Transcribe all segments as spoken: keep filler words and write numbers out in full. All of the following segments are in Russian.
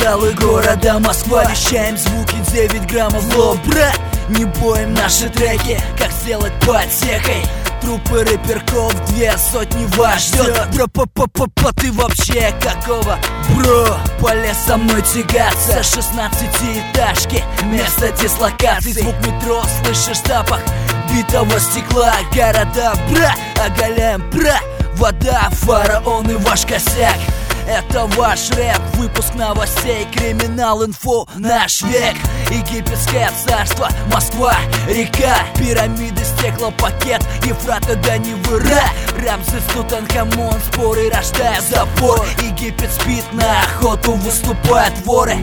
кварталы города Москва. Вещаем звуки девять граммов в лоб, брат. Не боем наши треки, как сделать подсекой. Трупы рэперков, две сотни вас ждет. Бро, по по по по ты вообще какого? Бро, полез со мной тягаться. Шестнадцатиэтажки, место дислокации. Звук метро, слышишь запах битого стекла. Города, бра, оголяем, бра. Вода, фараон и ваш косяк. Это ваш рэп, выпуск новостей, криминал, инфо, наш век. Египетское царство, Москва, река, пирамиды, стеклопакет, Ефрата до Невы, ра. Рамзес, Тутанхамон, споры рождают запор. Египет спит, на охоту выступают воры.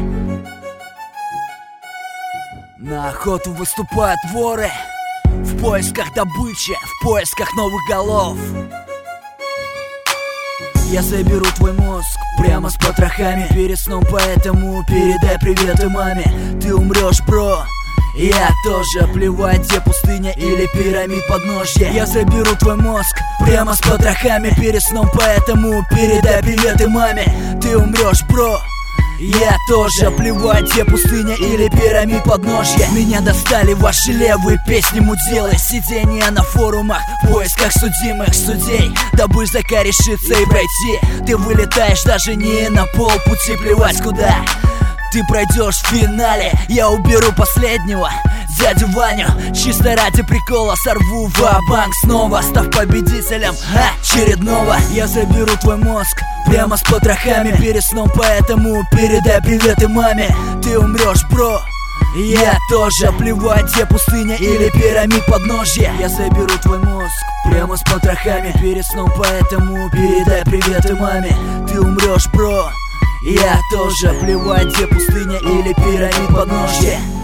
На охоту выступают воры. В поисках добычи, в поисках новых голов. Я заберу твой мозг прямо с потрохами перед сном, поэтому передай привет и маме. Ты умрешь, бро, я тоже. Плевать, где пустыня или пирамид подножья. Я заберу твой мозг прямо с потрохами перед сном, поэтому передай привет и маме. Ты умрешь, бро, я тоже. Плевать, где пустыня или пирамид подножья. Меня достали ваши левые песни муделы. Сидение на форумах в поисках судимых судей, дабы закорешиться и пройти. Ты вылетаешь даже не на полпути. Плевать куда ты пройдешь в финале. Я уберу последнего дядю Ваню, чисто ради прикола сорву ва-банк снова, став победителем очередного. Я заберу твой мозг прямо с потрохами перед сном, поэтому передай привет и маме. Ты умрешь, бро, я тоже. Плевать, где пустыня или пирамид подножья. Я заберу твой мозг прямо с потрохами перед сном, поэтому передай привет и маме. Ты умрешь, бро, я тоже. Плевать, где пустыня или пирамид подножья.